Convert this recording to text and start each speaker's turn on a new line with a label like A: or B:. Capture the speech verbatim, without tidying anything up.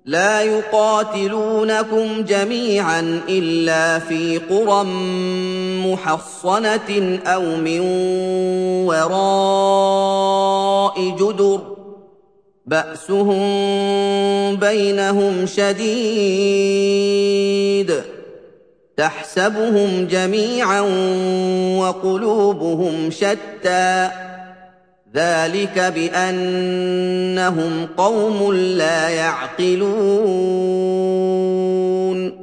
A: لَا يُقَاتِلُونَكُمْ جَمِيعًا إِلَّا فِي قُرًى مُّحَصَّنَةٍ أَوْ مِن وَرَاءِ جُدُرٍ ۚ بَأْسُهُم بَيْنَهُمْ شَدِيدٌ ۚ تَحْسَبُهُمْ جَمِيعًا وَقُلُوبُهُمْ شَتَّىٰ ۚ ذَٰلِكَ بِأَنَّهُمْ قَوْمٌ لَّا يَعْقِلُونَ